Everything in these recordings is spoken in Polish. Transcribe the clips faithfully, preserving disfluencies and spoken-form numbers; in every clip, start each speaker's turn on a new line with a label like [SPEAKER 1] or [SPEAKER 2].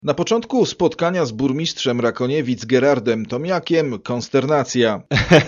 [SPEAKER 1] Na początku spotkania z burmistrzem Rakoniewic Gerardem Tomiakiem konsternacja.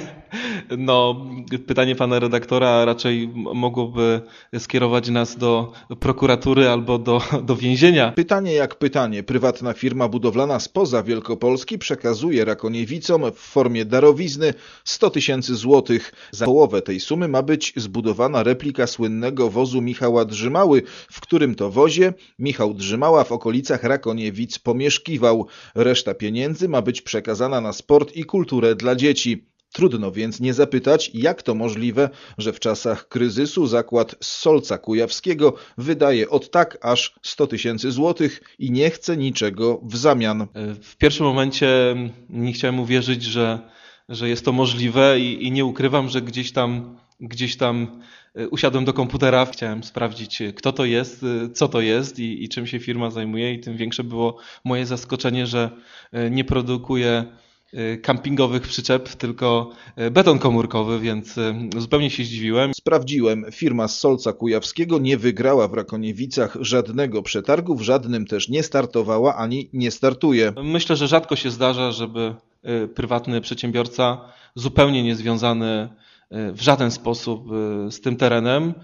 [SPEAKER 2] No, pytanie pana redaktora raczej mogłoby skierować nas do prokuratury albo do, do więzienia.
[SPEAKER 1] Pytanie jak pytanie. Prywatna firma budowlana spoza Wielkopolski przekazuje Rakoniewicom w formie darowizny sto tysięcy złotych. Za połowę tej sumy ma być zbudowana replika słynnego wozu Michała Drzymały, w którym to wozie Michał Drzymała w okolicach Rakoniewic pomieszkiwał. Reszta pieniędzy ma być przekazana na sport i kulturę dla dzieci. Trudno więc nie zapytać, jak to możliwe, że w czasach kryzysu zakład z Solca Kujawskiego wydaje od tak aż sto tysięcy złotych i nie chce niczego w zamian.
[SPEAKER 2] W pierwszym momencie nie chciałem uwierzyć, że, że jest to możliwe i, i nie ukrywam, że gdzieś tam, gdzieś tam usiadłem do komputera, chciałem sprawdzić, kto to jest, co to jest i, i czym się firma zajmuje, i tym większe było moje zaskoczenie, że nie produkuje kampingowych przyczep, tylko beton komórkowy, więc zupełnie się zdziwiłem.
[SPEAKER 1] Sprawdziłem, firma z Solca Kujawskiego nie wygrała w Rakoniewicach żadnego przetargu, w żadnym też nie startowała ani nie startuje.
[SPEAKER 2] Myślę, że rzadko się zdarza, żeby prywatny przedsiębiorca zupełnie niezwiązany w żaden sposób z tym terenem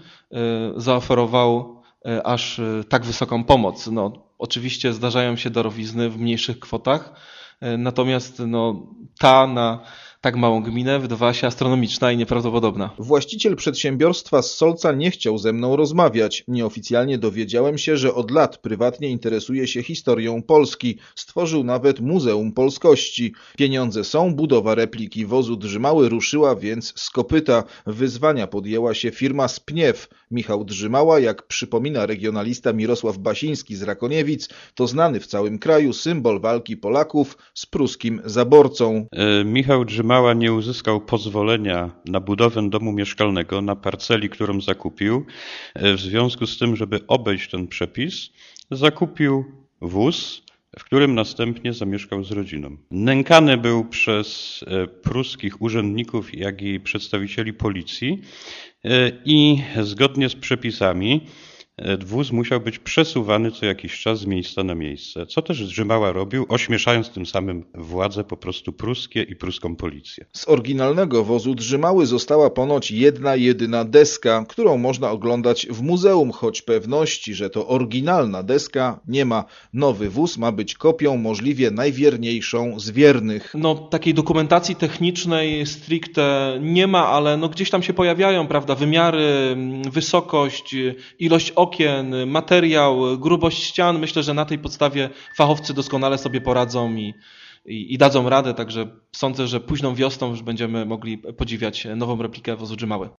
[SPEAKER 2] zaoferował aż tak wysoką pomoc. No, oczywiście zdarzają się darowizny w mniejszych kwotach, natomiast no, ta na tak małą gminę wydawała się astronomiczna i nieprawdopodobna.
[SPEAKER 1] Właściciel przedsiębiorstwa z Solca nie chciał ze mną rozmawiać. Nieoficjalnie dowiedziałem się, że od lat prywatnie interesuje się historią Polski. Stworzył nawet Muzeum Polskości. Pieniądze są, budowa repliki wozu Drzymały ruszyła więc z kopyta. Wyzwania podjęła się firma z Pniew. Michał Drzymała, jak przypomina regionalista Mirosław Basiński z Rakoniewic, to znany w całym kraju symbol walki Polaków z pruskim zaborcą.
[SPEAKER 3] E, Michał Drzymała nie uzyskał pozwolenia na budowę domu mieszkalnego na parceli, którą zakupił. E, w związku z tym, żeby obejść ten przepis, zakupił wóz, w którym następnie zamieszkał z rodziną. Nękany był przez pruskich urzędników, jak i przedstawicieli policji i zgodnie z przepisami wóz musiał być przesuwany co jakiś czas z miejsca na miejsce, co też Drzymała robił, ośmieszając tym samym władze po prostu pruskie i pruską policję.
[SPEAKER 1] Z oryginalnego wozu Drzymały została ponoć jedna jedyna deska, którą można oglądać w muzeum, choć pewności, że to oryginalna deska nie ma. Nowy wóz ma być kopią możliwie najwierniejszą z wiernych.
[SPEAKER 2] No, takiej dokumentacji technicznej stricte nie ma, ale no, gdzieś tam się pojawiają, prawda, wymiary, wysokość, ilość okien, materiał, grubość ścian. Myślę, że na tej podstawie fachowcy doskonale sobie poradzą i, i, i dadzą radę, także sądzę, że późną wiosną już będziemy mogli podziwiać nową replikę wozu Drzymały.